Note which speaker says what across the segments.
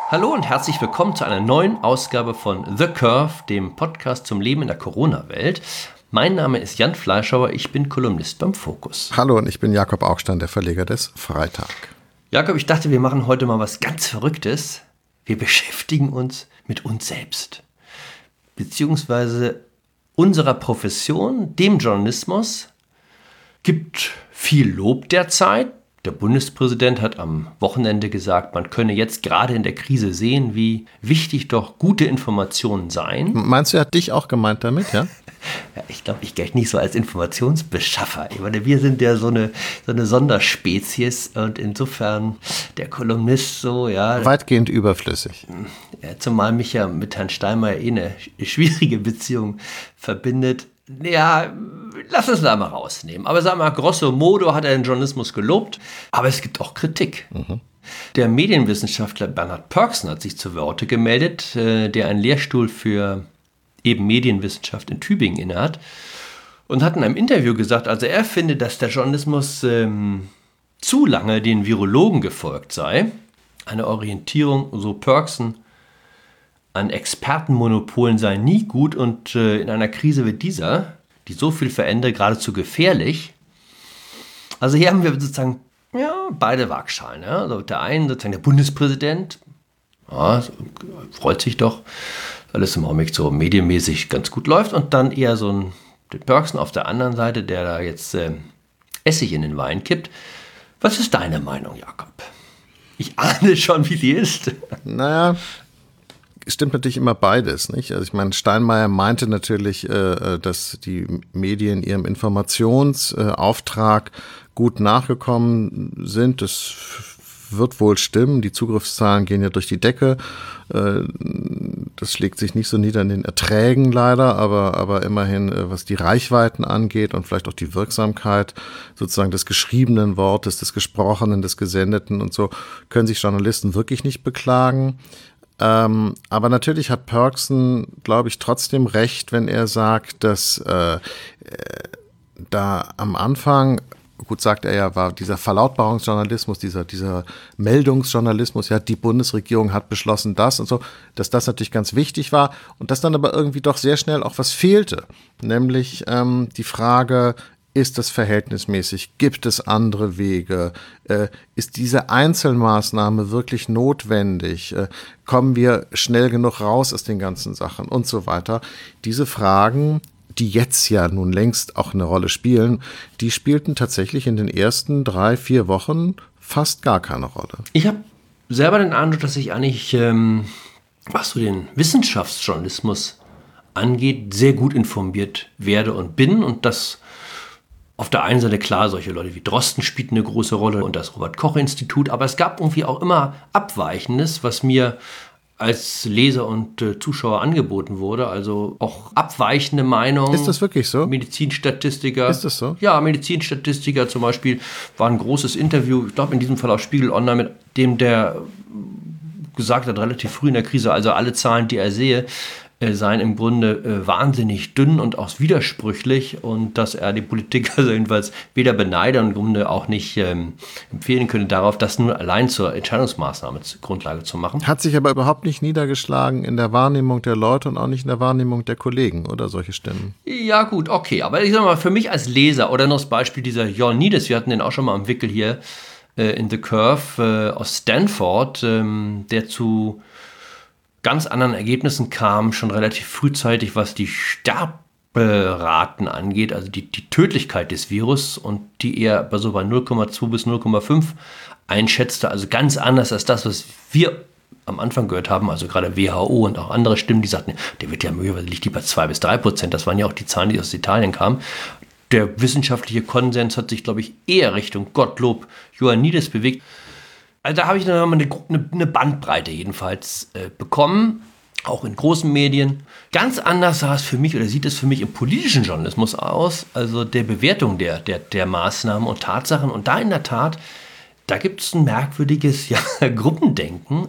Speaker 1: Hallo und herzlich willkommen zu einer neuen Ausgabe von The Curve, dem Podcast zum Leben in der Corona-Welt. Mein Name ist Jan Fleischhauer, ich bin Kolumnist beim Fokus.
Speaker 2: Hallo und ich bin Jakob Augstein, der Verleger des Freitag.
Speaker 1: Jakob, ich dachte, wir machen heute mal was ganz Verrücktes. Wir beschäftigen uns mit uns selbst, beziehungsweise unserer Profession, dem Journalismus. Gibt viel Lob derzeit. Der Bundespräsident hat am Wochenende gesagt, man könne jetzt gerade in der Krise sehen, wie wichtig doch gute Informationen seien.
Speaker 2: Meinst du, er hat dich auch gemeint damit, ja?
Speaker 1: Ja, ich glaube, ich gelte nicht so als Informationsbeschaffer. Ich meine, wir sind ja so eine Sonderspezies und insofern der Kolumnist so, ja.
Speaker 2: Weitgehend überflüssig.
Speaker 1: Ja, zumal mich ja mit Herrn Steinmeier eine schwierige Beziehung verbindet. Ja, lass uns da mal rausnehmen. Aber sagen wir mal, grosso modo hat er den Journalismus gelobt, aber es gibt auch Kritik. Der Medienwissenschaftler Bernhard Pörksen hat sich zu Worte gemeldet, der einen Lehrstuhl für eben Medienwissenschaft in Tübingen innehat und hat in einem Interview gesagt, also er finde, dass der Journalismus zu lange den Virologen gefolgt sei. Eine Orientierung, so Pörksen, an Expertenmonopolen sei nie gut und in einer Krise wie dieser, die so viel verändert, geradezu gefährlich. Also hier haben wir sozusagen beide Waagschalen. Ja? Also der eine sozusagen der Bundespräsident, freut sich doch, weil es im Augenblick so medienmäßig ganz gut läuft, und dann eher so ein Pörksen auf der anderen Seite, der da jetzt Essig in den Wein kippt. Was ist deine Meinung, Jakob? Ich ahne schon, wie sie ist.
Speaker 2: Naja, es stimmt natürlich immer beides, nicht? Also ich meine, Steinmeier meinte natürlich, dass die Medien ihrem Informationsauftrag gut nachgekommen sind. Das wird wohl stimmen. Die Zugriffszahlen gehen ja durch die Decke. Das schlägt sich nicht so nieder in den Erträgen leider, aber immerhin, was die Reichweiten angeht und vielleicht auch die Wirksamkeit sozusagen des geschriebenen Wortes, des Gesprochenen, des Gesendeten und so, können sich Journalisten wirklich nicht beklagen. Aber natürlich hat Pörksen, glaube ich, trotzdem recht, wenn er sagt, dass da am Anfang, gut sagt er ja, war dieser Verlautbarungsjournalismus, dieser Meldungsjournalismus, ja, die Bundesregierung hat beschlossen das und so, dass das natürlich ganz wichtig war und dass dann aber irgendwie doch sehr schnell auch was fehlte, nämlich die Frage, ist das verhältnismäßig? Gibt es andere Wege? Ist diese Einzelmaßnahme wirklich notwendig? Kommen wir schnell genug raus aus den ganzen Sachen und so weiter? Diese Fragen, die jetzt ja nun längst auch eine Rolle spielen, die spielten tatsächlich in den ersten 3-4 Wochen fast gar keine Rolle.
Speaker 1: Ich habe selber den Eindruck, dass ich eigentlich, was so den Wissenschaftsjournalismus angeht, sehr gut informiert werde und bin, und das auf der einen Seite klar, solche Leute wie Drosten spielten eine große Rolle und das Robert-Koch-Institut, aber es gab irgendwie auch immer Abweichendes, was mir als Leser und Zuschauer angeboten wurde, also auch abweichende Meinungen.
Speaker 2: Ist das wirklich so?
Speaker 1: Medizinstatistiker.
Speaker 2: Ist das so?
Speaker 1: Ja, Medizinstatistiker zum Beispiel, war ein großes Interview, ich glaube in diesem Fall auf Spiegel Online, mit dem der gesagt hat, relativ früh in der Krise, also alle Zahlen, die er sehe, seien im Grunde wahnsinnig dünn und auch widersprüchlich, und dass er die Politik also jedenfalls weder beneide und im Grunde auch nicht empfehlen könne, darauf das nur allein zur Entscheidungsmaßnahme Grundlage zu machen.
Speaker 2: Hat sich aber überhaupt nicht niedergeschlagen in der Wahrnehmung der Leute und auch nicht in der Wahrnehmung der Kollegen oder solche Stimmen.
Speaker 1: Ja gut, okay, aber ich sag mal, für mich als Leser oder noch das Beispiel dieser Ioannidis, wir hatten den auch schon mal am Wickel hier in The Curve aus Stanford, der zu ganz anderen Ergebnissen kam, schon relativ frühzeitig, was die Sterberaten angeht, also die Tödlichkeit des Virus, und die er bei 0,2 bis 0,5 einschätzte, also ganz anders als das, was wir am Anfang gehört haben, also gerade WHO und auch andere Stimmen, die sagten, der wird ja möglicherweise liegt die bei 2 bis 3%, das waren ja auch die Zahlen, die aus Italien kamen. Der wissenschaftliche Konsens hat sich, glaube ich, eher Richtung Gottlob Ioannidis bewegt. Also da habe ich dann mal eine Bandbreite jedenfalls bekommen, auch in großen Medien. Ganz anders sah es für mich oder sieht es für mich im politischen Journalismus aus, also der Bewertung der Maßnahmen und Tatsachen. Und da in der Tat, da gibt es ein merkwürdiges Gruppendenken.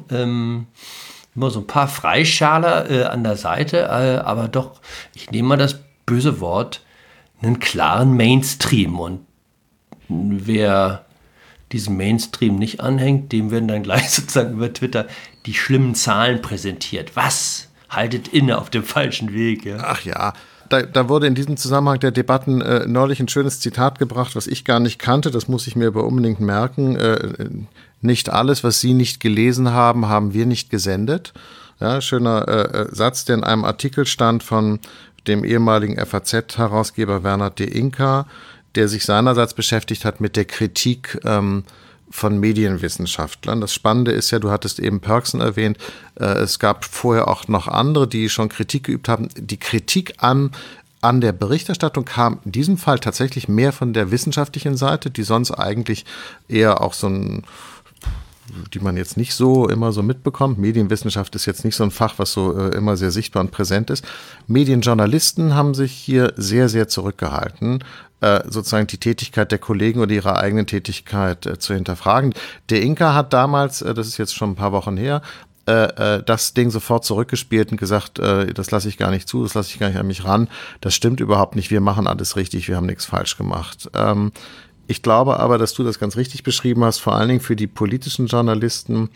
Speaker 1: Immer so ein paar Freischaler an der Seite, aber doch, ich nehme mal das böse Wort, einen klaren Mainstream. Und wer diesem Mainstream nicht anhängt, dem werden dann gleich sozusagen über Twitter die schlimmen Zahlen präsentiert. Was? Haltet inne auf dem falschen Weg. Ja?
Speaker 2: Ach ja, da wurde in diesem Zusammenhang der Debatten neulich ein schönes Zitat gebracht, was ich gar nicht kannte, das muss ich mir aber unbedingt merken. Nicht alles, was Sie nicht gelesen haben, haben wir nicht gesendet. Ja, schöner Satz, der in einem Artikel stand von dem ehemaligen FAZ-Herausgeber Werner de Inka, der sich seinerseits beschäftigt hat mit der Kritik von Medienwissenschaftlern. Das Spannende ist ja, du hattest eben Pörksen erwähnt, es gab vorher auch noch andere, die schon Kritik geübt haben. Die Kritik an der Berichterstattung kam in diesem Fall tatsächlich mehr von der wissenschaftlichen Seite, die sonst eigentlich eher auch die man jetzt nicht so immer so mitbekommt. Medienwissenschaft ist jetzt nicht so ein Fach, was so immer sehr sichtbar und präsent ist. Medienjournalisten haben sich hier sehr, sehr zurückgehalten, sozusagen die Tätigkeit der Kollegen oder ihre eigene Tätigkeit zu hinterfragen. Der Inka hat damals, das ist jetzt schon ein paar Wochen her, das Ding sofort zurückgespielt und gesagt, das lasse ich gar nicht zu, das lasse ich gar nicht an mich ran. Das stimmt überhaupt nicht, wir machen alles richtig, wir haben nichts falsch gemacht. Ich glaube aber, dass du das ganz richtig beschrieben hast, vor allen Dingen für die politischen Journalisten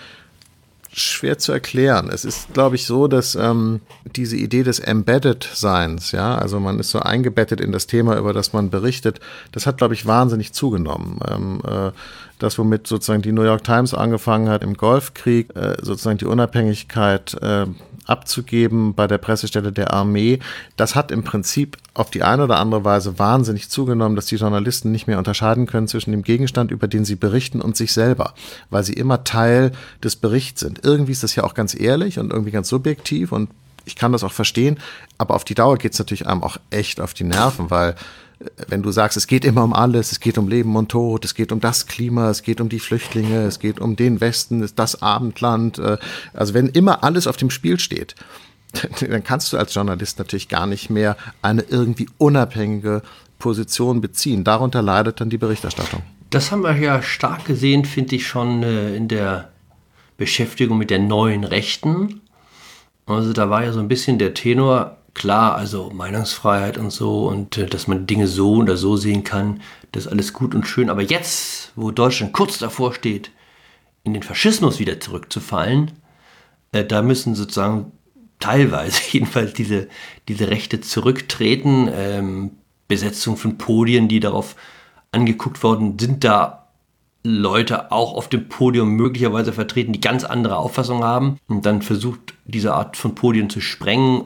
Speaker 2: schwer zu erklären. Es ist, glaube ich, so, dass diese Idee des Embedded-Seins, ja, also man ist so eingebettet in das Thema, über das man berichtet, das hat, glaube ich, wahnsinnig zugenommen. Das, womit sozusagen die New York Times angefangen hat im Golfkrieg, sozusagen die Unabhängigkeit abzugeben bei der Pressestelle der Armee, das hat im Prinzip auf die eine oder andere Weise wahnsinnig zugenommen, dass die Journalisten nicht mehr unterscheiden können zwischen dem Gegenstand, über den sie berichten, und sich selber, weil sie immer Teil des Berichts sind. Irgendwie ist das ja auch ganz ehrlich und irgendwie ganz subjektiv und ich kann das auch verstehen, aber auf die Dauer geht es natürlich einem auch echt auf die Nerven, weil wenn du sagst, es geht immer um alles, es geht um Leben und Tod, es geht um das Klima, es geht um die Flüchtlinge, es geht um den Westen, das Abendland, also wenn immer alles auf dem Spiel steht, dann kannst du als Journalist natürlich gar nicht mehr eine irgendwie unabhängige Position beziehen. Darunter leidet dann die Berichterstattung.
Speaker 1: Das haben wir ja stark gesehen, finde ich, schon in der Beschäftigung mit der neuen Rechten. Also da war ja so ein bisschen der Tenor, klar, also Meinungsfreiheit und so und dass man Dinge so oder so sehen kann, das ist alles gut und schön. Aber jetzt, wo Deutschland kurz davor steht, in den Faschismus wieder zurückzufallen, da müssen sozusagen teilweise jedenfalls diese Rechte zurücktreten. Besetzung von Podien, die darauf angeguckt worden sind, da Leute auch auf dem Podium möglicherweise vertreten, die ganz andere Auffassungen haben und dann versucht, diese Art von Podien zu sprengen.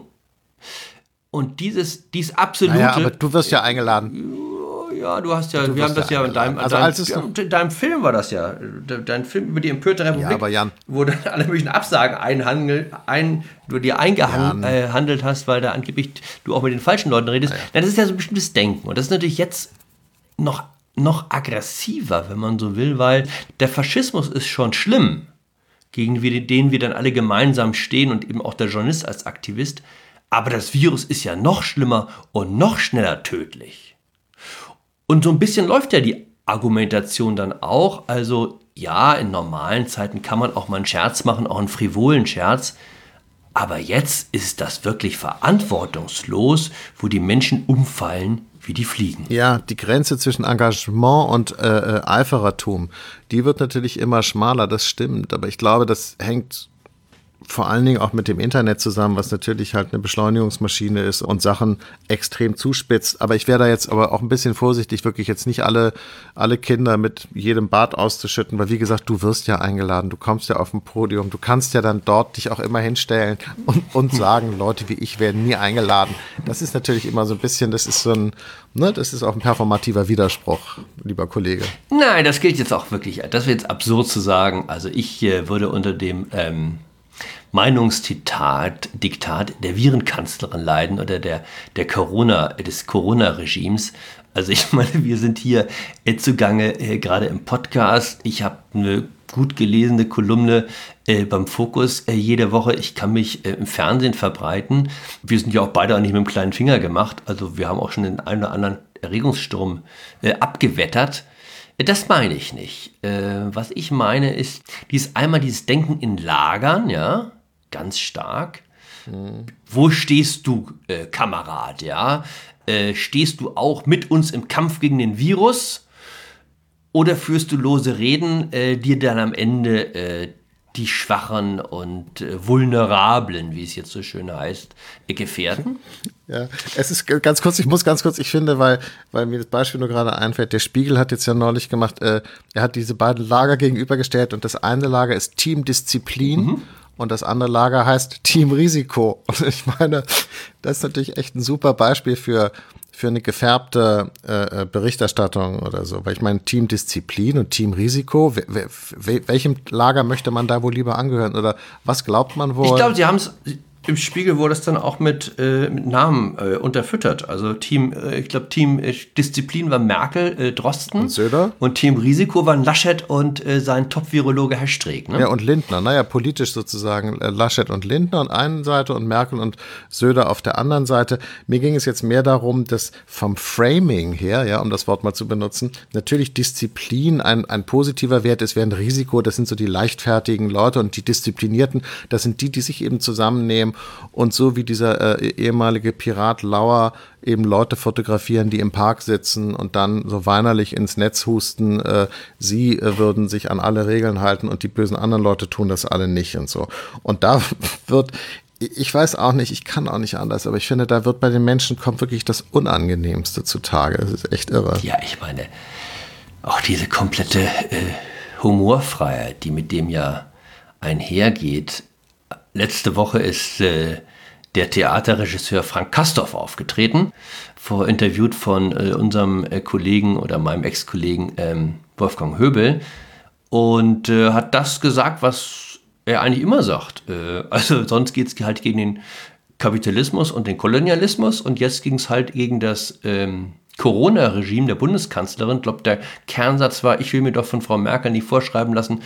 Speaker 1: Und dies absolute...
Speaker 2: Naja, aber du wirst ja eingeladen.
Speaker 1: Ja, du hast ja, wir haben das ja in deinem Film war das ja, dein Film über die empörte Republik,
Speaker 2: ja, aber Jan,
Speaker 1: wo du alle möglichen Absagen du dir eingehandelt hast, weil da angeblich du auch mit den falschen Leuten redest. Ja. Das ist ja so ein bestimmtes Denken und das ist natürlich jetzt noch aggressiver, wenn man so will, weil der Faschismus ist schon schlimm, gegen den wir dann alle gemeinsam stehen und eben auch der Journalist als Aktivist, aber das Virus ist ja noch schlimmer und noch schneller tödlich. Und so ein bisschen läuft ja die Argumentation dann auch. Also ja, in normalen Zeiten kann man auch mal einen Scherz machen, auch einen frivolen Scherz. Aber jetzt ist das wirklich verantwortungslos, wo die Menschen umfallen wie die Fliegen.
Speaker 2: Ja, die Grenze zwischen Engagement und Eiferertum, die wird natürlich immer schmaler, das stimmt. Aber ich glaube, das hängt vor allen Dingen auch mit dem Internet zusammen, was natürlich halt eine Beschleunigungsmaschine ist und Sachen extrem zuspitzt. Aber ich wäre da jetzt aber auch ein bisschen vorsichtig, wirklich jetzt nicht alle Kinder mit jedem Bad auszuschütten, weil wie gesagt, du wirst ja eingeladen, du kommst ja auf ein Podium, du kannst ja dann dort dich auch immer hinstellen und sagen, Leute wie ich werden nie eingeladen. Das ist natürlich immer so ein bisschen, das ist auch ein performativer Widerspruch, lieber Kollege.
Speaker 1: Nein, das gilt jetzt auch wirklich, das wird jetzt absurd zu sagen. Also ich würde unter dem Diktat der Virenkanzlerin leiden oder des Corona-Regimes. Also ich meine, wir sind hier zugange gerade im Podcast. Ich habe eine gut gelesene Kolumne beim Fokus jede Woche. Ich kann mich im Fernsehen verbreiten. Wir sind ja auch beide nicht mit dem kleinen Finger gemacht. Also wir haben auch schon den einen oder anderen Erregungssturm abgewettert. Das meine ich nicht. Was ich meine ist, einmal dieses Denken in Lagern, ja, ganz stark. Wo stehst du, Kamerad, ja? Stehst du auch mit uns im Kampf gegen den Virus? Oder führst du lose Reden, die dann am Ende die Schwachen und Vulnerablen, wie es jetzt so schön heißt, gefährden?
Speaker 2: Ja, es ist ganz kurz, ich finde, weil mir das Beispiel nur gerade einfällt, der Spiegel hat jetzt ja neulich gemacht, er hat diese beiden Lager gegenübergestellt und das eine Lager ist Team Disziplin und das andere Lager heißt Team Risiko. Und ich meine, das ist natürlich echt ein super Beispiel für eine gefärbte Berichterstattung oder so. Weil ich meine, Team Disziplin und Team Risiko, welchem Lager möchte man da wohl lieber angehören? Oder was glaubt man wohl?
Speaker 1: Ich glaube, sie haben es, im Spiegel wurde es dann auch mit Namen unterfüttert. Also Team Disziplin war Merkel, Drosten.
Speaker 2: Und Söder.
Speaker 1: Und Team Risiko waren Laschet und sein Top-Virologe Herr Streeck. Ne?
Speaker 2: Ja, und Lindner. Naja, politisch sozusagen Laschet und Lindner an einer Seite und Merkel und Söder auf der anderen Seite. Mir ging es jetzt mehr darum, dass vom Framing her, ja, um das Wort mal zu benutzen, natürlich Disziplin ein positiver Wert ist, während Risiko, das sind so die leichtfertigen Leute und die Disziplinierten, das sind die sich eben zusammennehmen und so wie dieser ehemalige Pirat Lauer eben Leute fotografieren, die im Park sitzen und dann so weinerlich ins Netz husten, sie würden sich an alle Regeln halten und die bösen anderen Leute tun das alle nicht und so. Und da wird, ich weiß auch nicht, ich kann auch nicht anders, aber ich finde, da wird bei den Menschen kommt wirklich das Unangenehmste zutage. Das ist echt irre.
Speaker 1: Ja, ich meine, auch diese komplette Humorfreiheit, die mit dem ja einhergeht. Letzte Woche ist der Theaterregisseur Frank Castorf aufgetreten, interviewt von unserem Kollegen oder meinem Ex-Kollegen Wolfgang Höbel und hat das gesagt, was er eigentlich immer sagt. Also sonst geht es halt gegen den Kapitalismus und den Kolonialismus und jetzt ging es halt gegen das Corona-Regime der Bundeskanzlerin. Ich glaube, der Kernsatz war, ich will mir doch von Frau Merkel nicht vorschreiben lassen,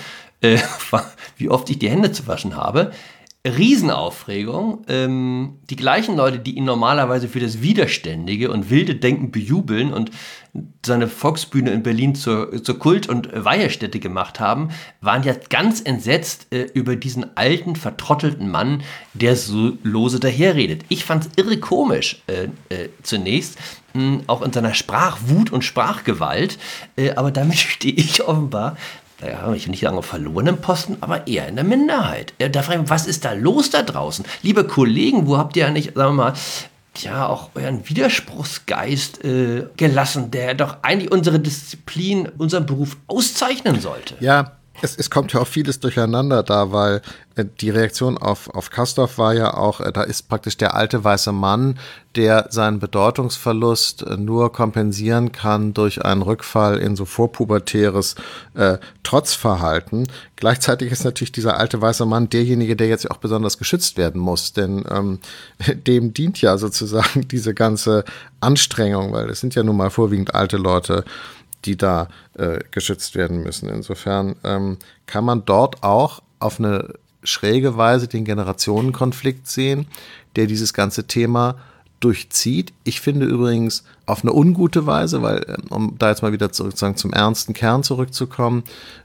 Speaker 1: wie oft ich die Hände zu waschen habe. Riesenaufregung. Die gleichen Leute, die ihn normalerweise für das widerständige und wilde Denken bejubeln und seine Volksbühne in Berlin zur Kult- und Weihestätte gemacht haben, waren ja ganz entsetzt über diesen alten, vertrottelten Mann, der so lose daherredet. Ich fand es irre komisch zunächst, auch in seiner Sprachwut und Sprachgewalt, aber damit stehe ich offenbar, naja, ich will nicht sagen auf verlorenem Posten, aber eher in der Minderheit. Da frage ich mich, was ist da los da draußen? Liebe Kollegen, wo habt ihr ja nicht, sagen wir mal, ja, auch euren Widerspruchsgeist gelassen, der doch eigentlich unsere Disziplin, unseren Beruf auszeichnen sollte?
Speaker 2: Ja, es kommt ja auch vieles durcheinander da, weil die Reaktion auf Castorf war ja auch, da ist praktisch der alte weiße Mann, der seinen Bedeutungsverlust nur kompensieren kann durch einen Rückfall in so vorpubertäres Trotzverhalten. Gleichzeitig ist natürlich dieser alte weiße Mann derjenige, der jetzt auch besonders geschützt werden muss, denn dem dient ja sozusagen diese ganze Anstrengung, weil es sind ja nun mal vorwiegend alte Leute, die da geschützt werden müssen. Insofern kann man dort auch auf eine schräge Weise den Generationenkonflikt sehen, der dieses ganze Thema durchzieht. Ich finde übrigens auf eine ungute Weise, weil, um da jetzt mal wieder sozusagen zum ernsten Kern zurückzukommen,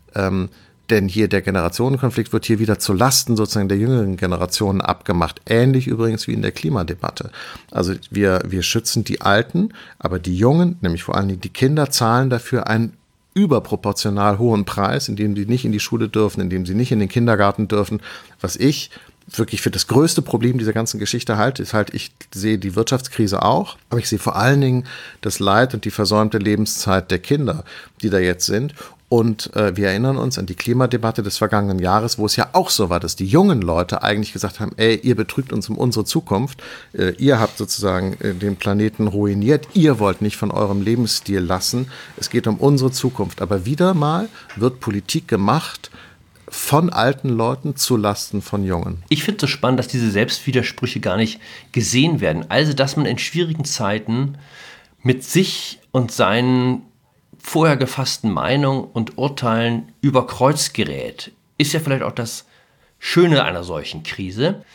Speaker 2: denn hier der Generationenkonflikt wird hier wieder zu Lasten sozusagen der jüngeren Generationen abgemacht. Ähnlich übrigens wie in der Klimadebatte. Also wir schützen die Alten, aber die Jungen, nämlich vor allen Dingen die Kinder, zahlen dafür einen überproportional hohen Preis, indem sie nicht in die Schule dürfen, indem sie nicht in den Kindergarten dürfen. Was ich wirklich für das größte Problem dieser ganzen Geschichte halte, ist halt, ich sehe die Wirtschaftskrise auch, aber ich sehe vor allen Dingen das Leid und die versäumte Lebenszeit der Kinder, die da jetzt sind. Und wir erinnern uns an die Klimadebatte des vergangenen Jahres, wo es ja auch so war, dass die jungen Leute eigentlich gesagt haben, ey, ihr betrügt uns um unsere Zukunft, ihr habt sozusagen den Planeten ruiniert, ihr wollt nicht von eurem Lebensstil lassen, es geht um unsere Zukunft. Aber wieder mal wird Politik gemacht von alten Leuten zu Lasten von Jungen.
Speaker 1: Ich finde es so spannend, dass diese Selbstwidersprüche gar nicht gesehen werden. Also, dass man in schwierigen Zeiten mit sich und seinen vorher gefassten Meinungen und Urteilen über Kreuz gerät, ist ja vielleicht auch das Schöne einer solchen Krise.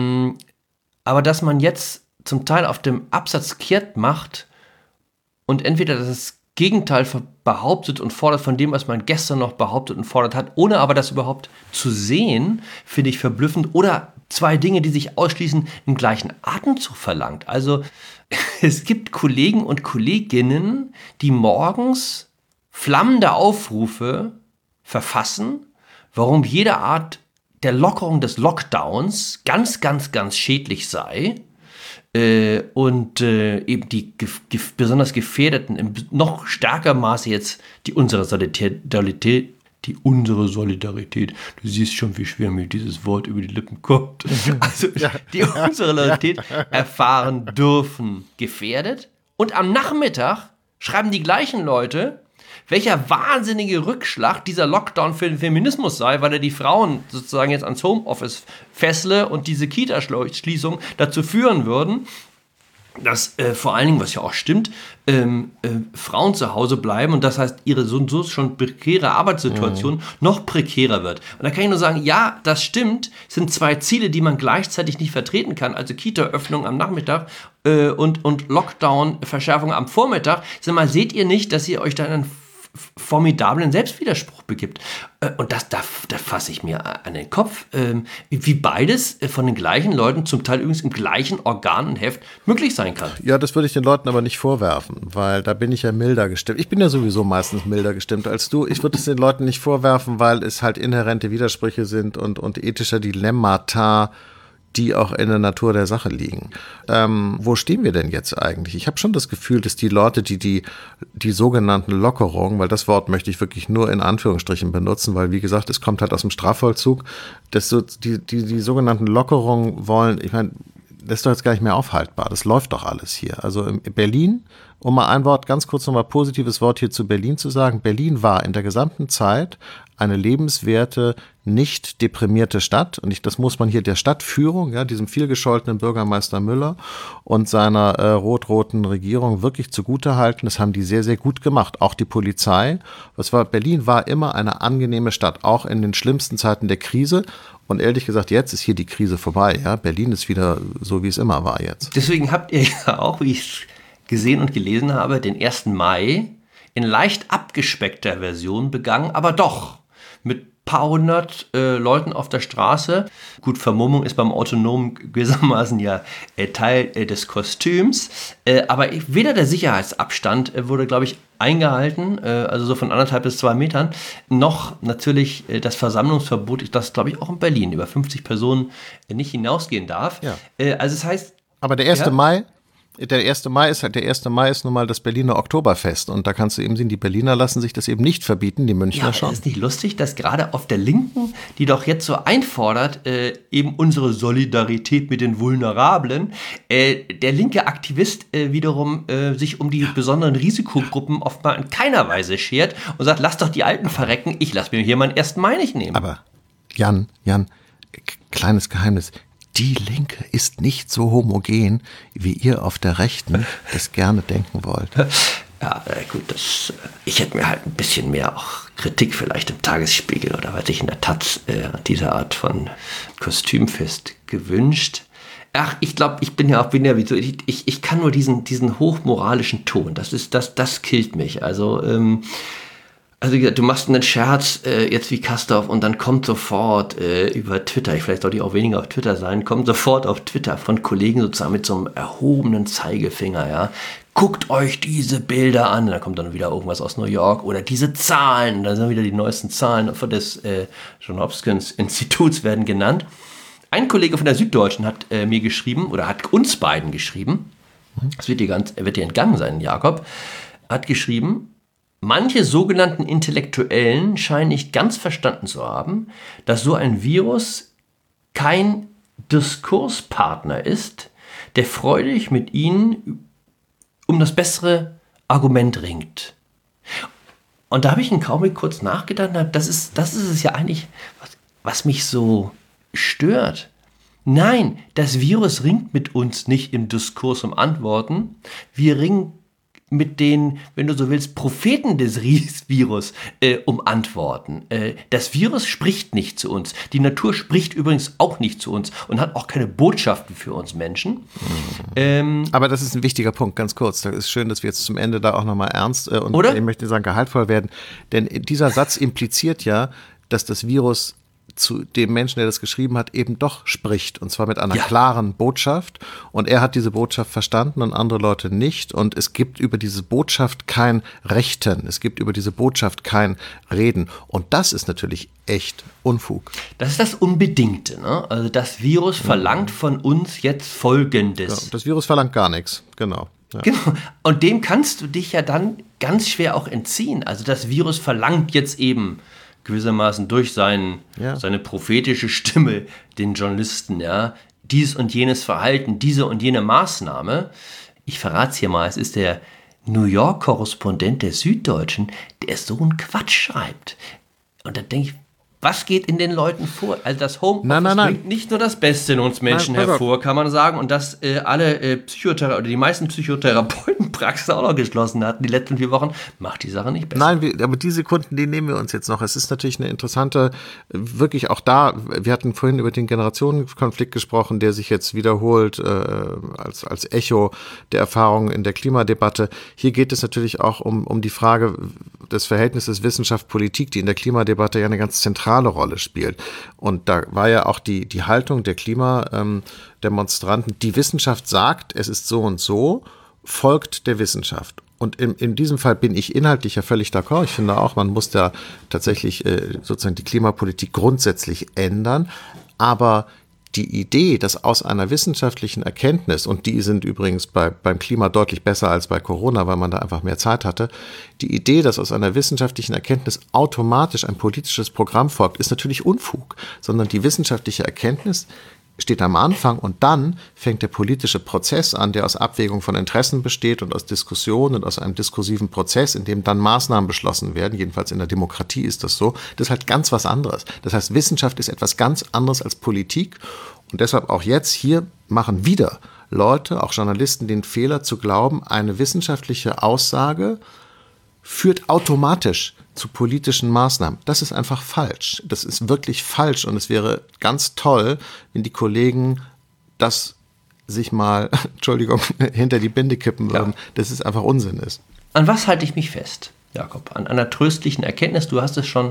Speaker 1: Aber dass man jetzt zum Teil auf dem Absatz kehrt macht und entweder das Gegenteil behauptet und fordert von dem, was man gestern noch behauptet und fordert hat, ohne aber das überhaupt zu sehen, finde ich verblüffend. Oder zwei Dinge, die sich ausschließen, im gleichen Atemzug verlangt. Also es gibt Kollegen und Kolleginnen, die morgens flammende Aufrufe verfassen, warum jede Art der Lockerung des Lockdowns ganz, ganz, ganz schädlich sei und eben die besonders Gefährdeten in noch stärker Maße jetzt die unsere Solidarität, du siehst schon, wie schwer mir dieses Wort über die Lippen kommt, also die unsere Solidarität erfahren dürfen, gefährdet. Und am Nachmittag schreiben die gleichen Leute, welcher wahnsinnige Rückschlag dieser Lockdown für den Feminismus sei, weil er die Frauen sozusagen jetzt ans Homeoffice fessle und diese Kita-Schließung dazu führen würden, dass vor allen Dingen, was ja auch stimmt, Frauen zu Hause bleiben und das heißt, ihre so schon prekäre Arbeitssituation noch prekärer wird. Und da kann ich nur sagen, ja, das stimmt, es sind zwei Ziele, die man gleichzeitig nicht vertreten kann, also Kita-Öffnung am Nachmittag und Lockdown-Verschärfung am Vormittag. Sag mal, seht ihr nicht, dass ihr euch da in einen formidablen Selbstwiderspruch begibt? Und da fasse ich mir an den Kopf, wie beides von den gleichen Leuten, zum Teil übrigens im gleichen Organ und Heft, möglich sein kann.
Speaker 2: Ja, das würde ich den Leuten aber nicht vorwerfen, weil da bin ich ja milder gestimmt. Ich bin ja sowieso meistens milder gestimmt als du. Ich würde es den Leuten nicht vorwerfen, weil es halt inhärente Widersprüche sind und ethische Dilemmata, die auch in der Natur der Sache liegen. Wo stehen wir denn jetzt eigentlich? Ich habe schon das Gefühl, dass die Leute, die sogenannten Lockerungen, weil das Wort möchte ich wirklich nur in Anführungsstrichen benutzen, weil wie gesagt, es kommt halt aus dem Strafvollzug, dass so die sogenannten Lockerungen wollen, ich meine, das ist doch jetzt gar nicht mehr aufhaltbar. Das läuft doch alles hier. Also in Berlin, um mal ein Wort, ganz kurz nochmal positives Wort hier zu Berlin zu sagen. Berlin war in der gesamten Zeit eine lebenswerte, nicht deprimierte Stadt. Und das muss man hier der Stadtführung, ja, diesem vielgescholtenen Bürgermeister Müller und seiner rot-roten Regierung wirklich zugutehalten. Das haben die sehr, sehr gut gemacht. Auch die Polizei. Berlin war immer eine angenehme Stadt, auch in den schlimmsten Zeiten der Krise. Und ehrlich gesagt, jetzt ist hier die Krise vorbei. Ja? Berlin ist wieder so, wie es immer war jetzt.
Speaker 1: Deswegen habt ihr ja auch, wie ich gesehen und gelesen habe, den 1. Mai in leicht abgespeckter Version begangen, aber doch mit paar hundert Leuten auf der Straße. Gut, Vermummung ist beim Autonomen gewissermaßen ja Teil des Kostüms, aber weder der Sicherheitsabstand wurde, glaube ich, eingehalten, also so von 1,5 bis 2 Metern, noch natürlich das Versammlungsverbot, das, glaube ich, auch in Berlin über 50 Personen nicht hinausgehen darf.
Speaker 2: Ja.
Speaker 1: Also das heißt...
Speaker 2: Aber der 1. Mai... Der 1. Mai ist nun mal das Berliner Oktoberfest und da kannst du eben sehen, die Berliner lassen sich das eben nicht verbieten, die Münchner schon.
Speaker 1: Ist nicht lustig, dass gerade auf der Linken, die doch jetzt so einfordert, eben unsere Solidarität mit den Vulnerablen, der linke Aktivist wiederum sich um die besonderen Risikogruppen oftmal in keiner Weise schert und sagt, lass doch die Alten verrecken, ich lass mir hier meinen 1. Mai nicht nehmen.
Speaker 2: Aber Jan, kleines Geheimnis. Die Linke ist nicht so homogen, wie ihr auf der Rechten das gerne denken wollt.
Speaker 1: Ja, gut, ich hätte mir halt ein bisschen mehr auch Kritik vielleicht im Tagesspiegel oder was ich in der Taz dieser Art von Kostümfest gewünscht. Ach, ich glaube, ich bin ja wie so, ich kann nur diesen hochmoralischen Ton, das killt mich. Also du machst einen Scherz jetzt wie Castorp und dann kommt sofort über Twitter, vielleicht sollte ich auch weniger auf Twitter sein, kommt sofort auf Twitter von Kollegen sozusagen mit so einem erhobenen Zeigefinger, ja. Guckt euch diese Bilder an, da kommt dann wieder irgendwas aus New York oder diese Zahlen, da sind wieder die neuesten Zahlen des John Hopkins Instituts werden genannt. Ein Kollege von der Süddeutschen hat mir geschrieben oder hat uns beiden geschrieben, das wird dir entgangen sein, Jakob, hat geschrieben, manche sogenannten Intellektuellen scheinen nicht ganz verstanden zu haben, dass so ein Virus kein Diskurspartner ist, der freudig mit ihnen um das bessere Argument ringt. Und da habe ich einen Augenblick kurz nachgedacht, das ist es ja eigentlich, was mich so stört. Nein, das Virus ringt mit uns nicht im Diskurs um Antworten, wir ringen mit den, wenn du so willst, Propheten des Virus um Antworten. Das Virus spricht nicht zu uns. Die Natur spricht übrigens auch nicht zu uns und hat auch keine Botschaften für uns Menschen.
Speaker 2: Aber das ist ein wichtiger Punkt, ganz kurz. Das ist schön, dass wir jetzt zum Ende da auch nochmal ernst und
Speaker 1: oder?
Speaker 2: Ich möchte sagen, gehaltvoll werden. Denn dieser Satz impliziert ja, dass das Virus zu dem Menschen, der das geschrieben hat, eben doch spricht. Und zwar mit einer klaren Botschaft. Und er hat diese Botschaft verstanden und andere Leute nicht. Und es gibt über diese Botschaft kein Rechten. Es gibt über diese Botschaft kein Reden. Und das ist natürlich echt Unfug.
Speaker 1: Das ist das Unbedingte, ne? Also das Virus verlangt von uns jetzt Folgendes.
Speaker 2: Ja, das Virus verlangt gar nichts, genau. Ja.
Speaker 1: Genau. Und dem kannst du dich ja dann ganz schwer auch entziehen. Also das Virus verlangt jetzt eben gewissermaßen durch seine prophetische Stimme den Journalisten, ja, dies und jenes Verhalten, diese und jene Maßnahme. Ich verrate es hier mal, es ist der New York-Korrespondent der Süddeutschen, der so einen Quatsch schreibt. Und da denke ich, was geht in den Leuten vor? Also das Homeoffice bringt nicht nur das Beste in uns Menschen hervor, kann man sagen. Und dass alle die meisten Psychotherapeutenpraxen auch noch geschlossen hatten die letzten 4 Wochen, macht die Sache nicht besser.
Speaker 2: Nein, aber die Sekunden, die nehmen wir uns jetzt noch. Es ist natürlich eine interessante, wirklich auch da, wir hatten vorhin über den Generationenkonflikt gesprochen, der sich jetzt wiederholt als Echo der Erfahrungen in der Klimadebatte. Hier geht es natürlich auch um die Frage des Verhältnisses Wissenschaft-Politik, die in der Klimadebatte ja eine ganz zentrale Rolle spielt. Und da war ja auch die Haltung der Klimademonstranten, die Wissenschaft sagt, es ist so und so, folgt der Wissenschaft. Und in diesem Fall bin ich inhaltlich ja völlig d'accord. Ich finde auch, man muss da tatsächlich sozusagen die Klimapolitik grundsätzlich ändern. Aber die Idee, dass aus einer wissenschaftlichen Erkenntnis, und die sind übrigens beim Klima deutlich besser als bei Corona, weil man da einfach mehr Zeit hatte, die Idee, dass aus einer wissenschaftlichen Erkenntnis automatisch ein politisches Programm folgt, ist natürlich Unfug, sondern die wissenschaftliche Erkenntnis steht am Anfang und dann fängt der politische Prozess an, der aus Abwägung von Interessen besteht und aus Diskussionen und aus einem diskursiven Prozess, in dem dann Maßnahmen beschlossen werden. Jedenfalls in der Demokratie ist das so. Das ist halt ganz was anderes. Das heißt, Wissenschaft ist etwas ganz anderes als Politik und deshalb auch jetzt hier machen wieder Leute, auch Journalisten, den Fehler zu glauben, eine wissenschaftliche Aussage führt automatisch zu politischen Maßnahmen. Das ist einfach falsch. Das ist wirklich falsch und es wäre ganz toll, wenn die Kollegen das sich mal, Entschuldigung, hinter die Binde kippen würden, dass es einfach Unsinn ist.
Speaker 1: An was halte ich mich fest, Jakob? An einer tröstlichen Erkenntnis. Du hast es schon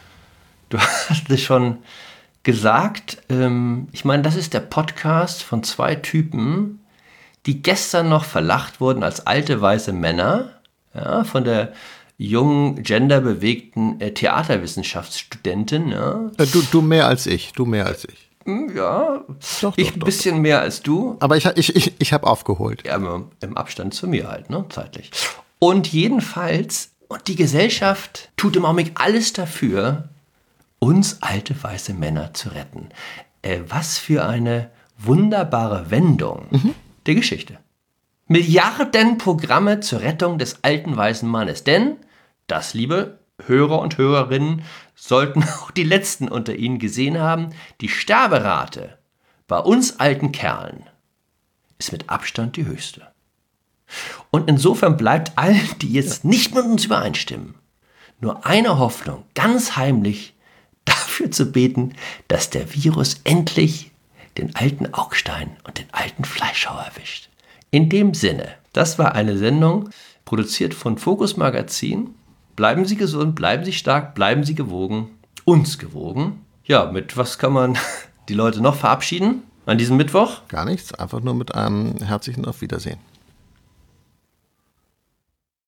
Speaker 1: gesagt. Ich meine, das ist der Podcast von 2 Typen, die gestern noch verlacht wurden als alte weiße Männer, ja, von der jungen, genderbewegten Theaterwissenschaftsstudentin. Ja.
Speaker 2: Du mehr als ich.
Speaker 1: Ja, ich ein bisschen mehr als du.
Speaker 2: Aber ich habe aufgeholt.
Speaker 1: Ja, im Abstand zu mir halt, ne, zeitlich. Und jedenfalls, und die Gesellschaft tut im Augenblick alles dafür, uns alte weiße Männer zu retten. Was für eine wunderbare Wendung der Geschichte. Milliarden Programme zur Rettung des alten weißen Mannes. Denn, das, liebe Hörer und Hörerinnen, sollten auch die Letzten unter Ihnen gesehen haben, die Sterberate bei uns alten Kerlen ist mit Abstand die höchste. Und insofern bleibt allen, die jetzt nicht mit uns übereinstimmen, nur eine Hoffnung, ganz heimlich dafür zu beten, dass der Virus endlich den alten Augstein und den alten Fleischhauer erwischt. In dem Sinne, das war eine Sendung, produziert von Focus Magazin. Bleiben Sie gesund, bleiben Sie stark, bleiben Sie gewogen, uns gewogen. Ja, mit was kann man die Leute noch verabschieden an diesem Mittwoch?
Speaker 2: Gar nichts, einfach nur mit einem herzlichen Auf Wiedersehen.